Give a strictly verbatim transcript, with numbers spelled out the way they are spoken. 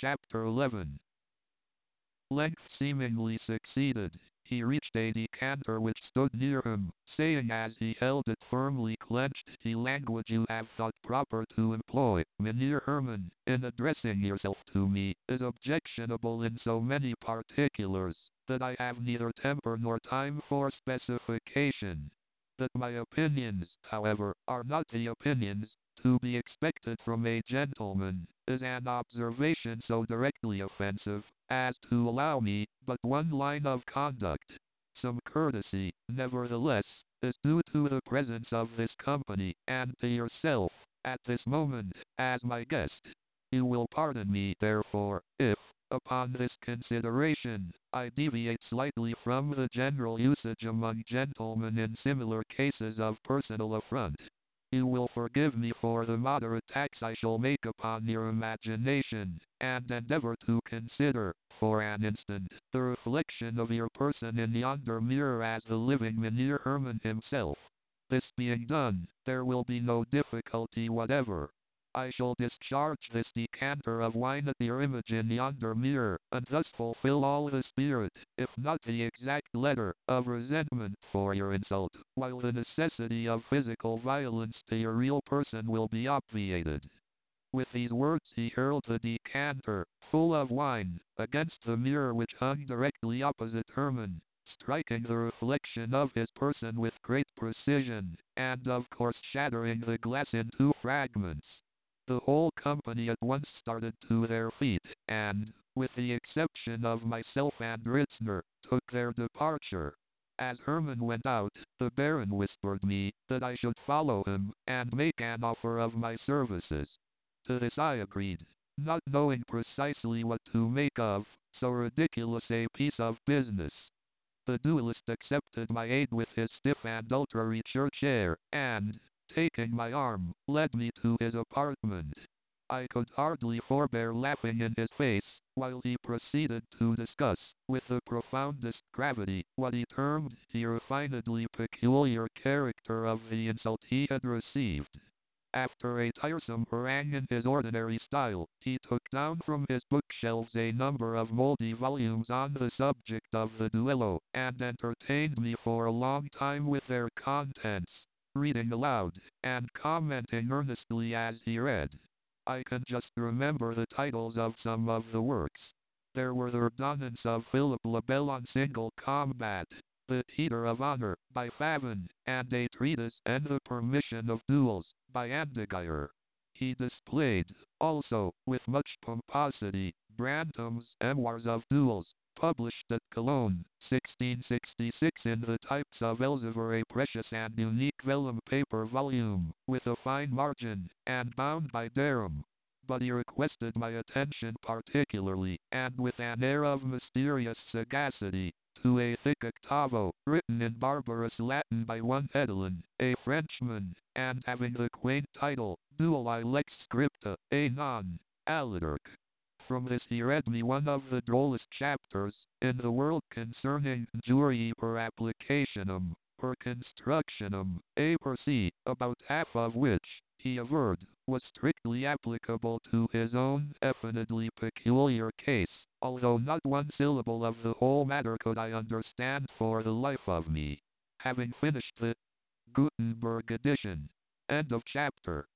Chapter eleven. Length seemingly succeeded. He reached a decanter which stood near him, saying as he held it firmly clenched, "The language you have thought proper to employ, Mynheer Herman, in addressing yourself to me, is objectionable in so many particulars, that I have neither temper nor time for specification. That my opinions, however, are not the opinions to be expected from a gentleman, is an observation so directly offensive, as to allow me but one line of conduct. Some courtesy, nevertheless, is due to the presence of this company, and to yourself, at this moment, as my guest. You will pardon me, therefore, if, upon this consideration, I deviate slightly from the general usage among gentlemen in similar cases of personal affront. You will forgive me for the moderate tax I shall make upon your imagination, and endeavor to consider, for an instant, the reflection of your person in yonder mirror as the living Mynheer Herman himself. This being done, there will be no difficulty whatever. I shall discharge this decanter of wine at your image in yonder mirror, and thus fulfill all the spirit, if not the exact letter, of resentment for your insult, while the necessity of physical violence to your real person will be obviated." With these words he hurled the decanter, full of wine, against the mirror which hung directly opposite Herman, striking the reflection of his person with great precision, and of course shattering the glass in two fragments. The whole company at once started to their feet, and, with the exception of myself and Ritzner, took their departure. As Herman went out, the Baron whispered me that I should follow him, and make an offer of my services. To this I agreed, not knowing precisely what to make of so ridiculous a piece of business. The duellist accepted my aid with his stiff and ultra church air, and, taking my arm, led me to his apartment. I could hardly forbear laughing in his face, while he proceeded to discuss, with the profoundest gravity, what he termed the refinedly peculiar character of the insult he had received. After a tiresome harangue in his ordinary style, he took down from his bookshelves a number of moldy volumes on the subject of the duello, and entertained me for a long time with their contents, reading aloud, and commenting earnestly as he read. I can just remember the titles of some of the works. There were the Ordonnance of Philip le Bel on Single Combat, The Heater of Honor, by Favin, and a treatise and the Permission of Duels, by Andegeyer. He displayed, also, with much pomposity, Brantôme's Memoirs of Duels, published at Cologne, sixteen sixty-six in the types of Elsevier, a precious and unique vellum paper volume, with a fine margin, and bound by Derham. But he requested my attention particularly, and with an air of mysterious sagacity, to a thick octavo, written in barbarous Latin by one Hedelin, a Frenchman, and having the quaint title, Duelli Lex Scripta, a non aliturc. From this he read me one of the drollest chapters in the world concerning jurii per applicationem, per constructionem, a per se, about half of which, he averred, was strictly applicable to his own definitely peculiar case, although not one syllable of the whole matter could I understand for the life of me. Having finished the Gutenberg edition. End of chapter.